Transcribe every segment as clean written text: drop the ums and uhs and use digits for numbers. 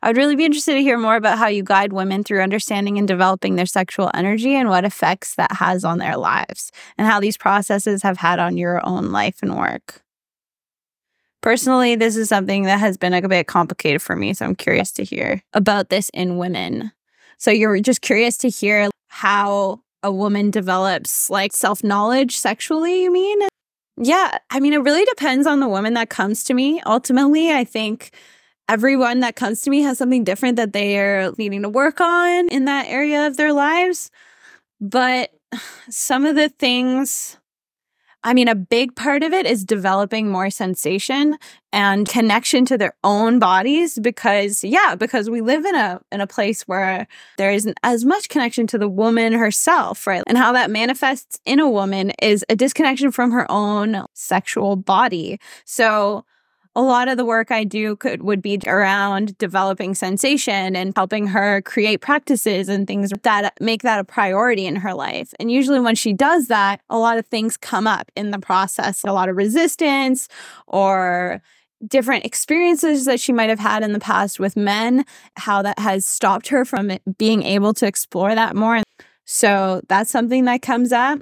I'd really be interested to hear more about how you guide women through understanding and developing their sexual energy and what effects that has on their lives, and how these processes have had on your own life and work. Personally, this is something that has been a bit complicated for me, so I'm curious to hear about this in women. So you're just curious to hear how a woman develops like self-knowledge sexually, you mean? Yeah, I mean, it really depends on the woman that comes to me. Ultimately, I think everyone that comes to me has something different that they are needing to work on in that area of their lives. But some of the things, I mean, a big part of it is developing more sensation and connection to their own bodies because we live in a place where there isn't as much connection to the woman herself, right? And how that manifests in a woman is a disconnection from her own sexual body. So a lot of the work I do would be around developing sensation and helping her create practices and things that make that a priority in her life. And usually when she does that, a lot of things come up in the process, a lot of resistance or different experiences that she might have had in the past with men, how that has stopped her from being able to explore that more. So that's something that comes up.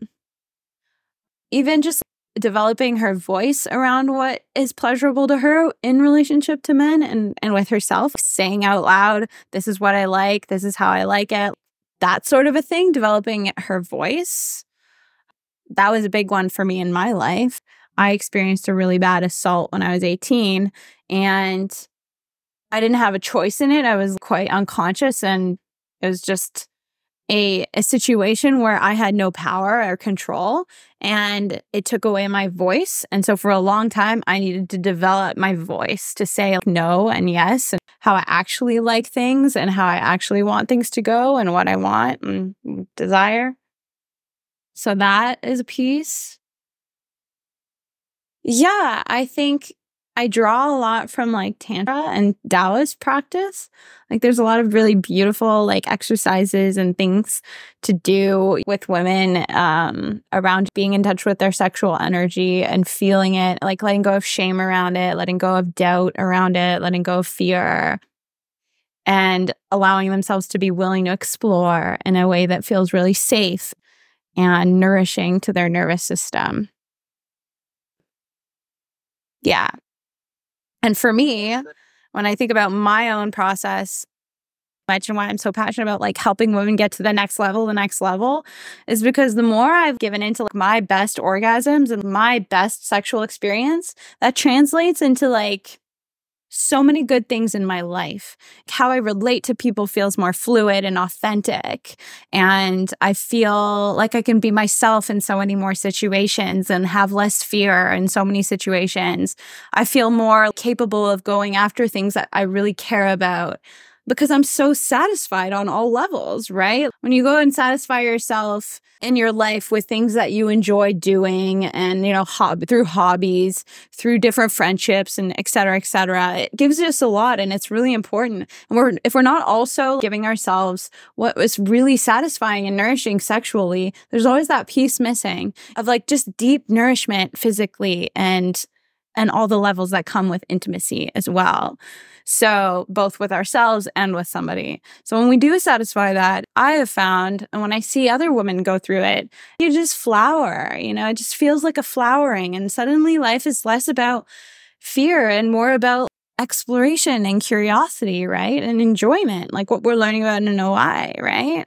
Even just developing her voice around what is pleasurable to her in relationship to men and with herself, saying out loud, this is what I like, this is how I like it, that sort of a thing, developing her voice. That was a big one for me in my life. I experienced a really bad assault when I was 18 and I didn't have a choice in it. I was quite unconscious and it was just a situation where I had no power or control and it took away my voice. And so for a long time, I needed to develop my voice to say no and yes and how I actually like things and how I actually want things to go and what I want and desire. So that is a piece. Yeah, I think I draw a lot from like Tantra and Taoist practice. Like there's a lot of really beautiful like exercises and things to do with women around being in touch with their sexual energy and feeling it, like letting go of shame around it, letting go of doubt around it, letting go of fear, and allowing themselves to be willing to explore in a way that feels really safe and nourishing to their nervous system. Yeah. And for me, when I think about my own process, and why I'm so passionate about like helping women get to the next level is because the more I've given into like my best orgasms and my best sexual experience, that translates into like so many good things in my life. How I relate to people feels more fluid and authentic. And I feel like I can be myself in so many more situations and have less fear in so many situations. I feel more capable of going after things that I really care about because I'm so satisfied on all levels, right? When you go and satisfy yourself in your life with things that you enjoy doing and, you know, through hobbies, through different friendships and et cetera, it gives us a lot and it's really important. And if we're not also giving ourselves what was really satisfying and nourishing sexually, there's always that piece missing of like just deep nourishment physically and all the levels that come with intimacy as well. So both with ourselves and with somebody. So when we do satisfy that, I have found, and when I see other women go through it, you just flower, you know, it just feels like a flowering. And suddenly life is less about fear and more about exploration and curiosity, right? And enjoyment, like what we're learning about in OI, right?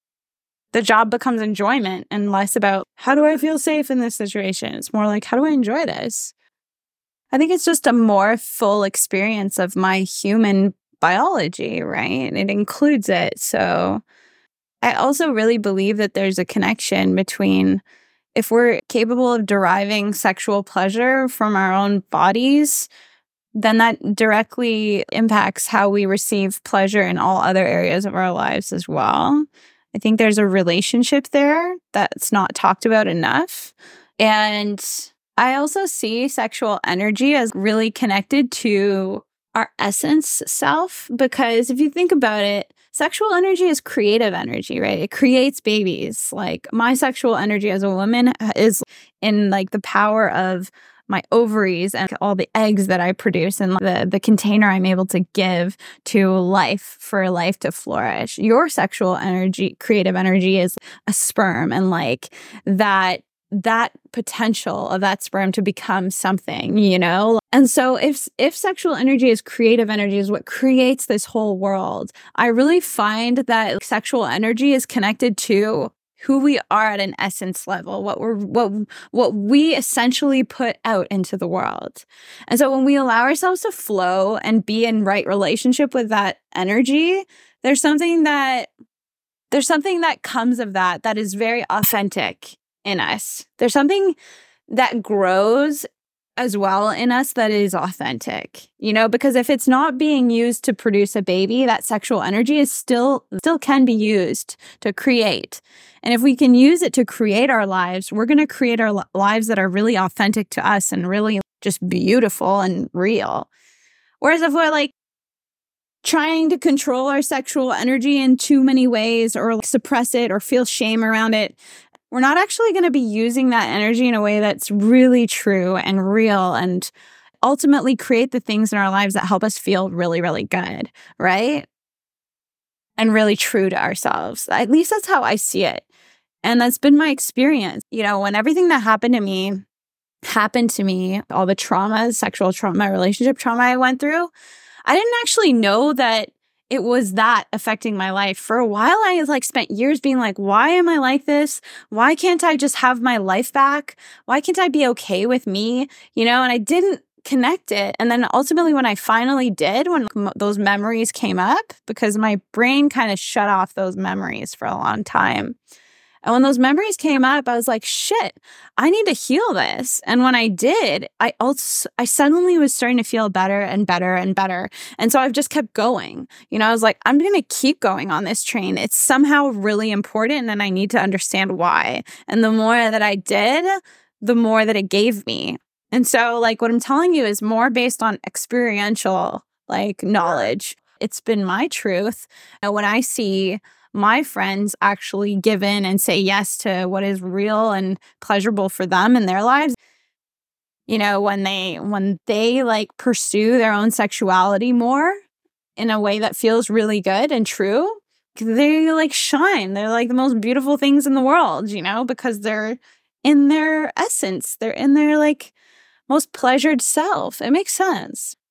The job becomes enjoyment and less about how do I feel safe in this situation? It's more like, how do I enjoy this? I think it's just a more full experience of my human biology, right? It includes it. So I also really believe that there's a connection between if we're capable of deriving sexual pleasure from our own bodies, then that directly impacts how we receive pleasure in all other areas of our lives as well. I think there's a relationship there that's not talked about enough. And I also see sexual energy as really connected to our essence self, because if you think about it, sexual energy is creative energy, right? It creates babies. Like my sexual energy as a woman is in like the power of my ovaries and all the eggs that I produce and the container I'm able to give to life for life to flourish. Your sexual energy, creative energy is a sperm, and like that potential of that sperm to become something, you know? And so if sexual energy is creative energy is what creates this whole world, I really find that sexual energy is connected to who we are at an essence level, what we essentially put out into the world. And so when we allow ourselves to flow and be in right relationship with that energy, there's something that comes of that is very authentic in us. There's something that grows as well in us that is authentic, you know, because if it's not being used to produce a baby, that sexual energy is still can be used to create. And if we can use it to create our lives, we're going to create our lives that are really authentic to us and really just beautiful and real. Whereas if we're like trying to control our sexual energy in too many ways or like suppress it or feel shame around it, we're not actually going to be using that energy in a way that's really true and real and ultimately create the things in our lives that help us feel really, really good, right? And really true to ourselves. At least that's how I see it. And that's been my experience. You know, when everything that happened to me, all the traumas, sexual trauma, relationship trauma I went through, I didn't actually know that it was that affecting my life. For a while, I like spent years being like, why am I like this? Why can't I just have my life back? Why can't I be okay with me? You know, and I didn't connect it. And then ultimately when I finally did, when those memories came up, because my brain kind of shut off those memories for a long time. And when those memories came up, I was like, shit, I need to heal this. And when I did, I suddenly was starting to feel better and better and better. And so I've just kept going. You know, I was like, I'm going to keep going on this train. It's somehow really important and I need to understand why. And the more that I did, the more that it gave me. And so like what I'm telling you is more based on experiential like knowledge. It's been my truth. You know, when I see my friends actually give in and say yes to what is real and pleasurable for them in their lives, you know, when they like pursue their own sexuality more in a way that feels really good and true, they like shine. They're like the most beautiful things in the world, you know, because they're in their essence. They're in their like most pleasured self. It makes sense.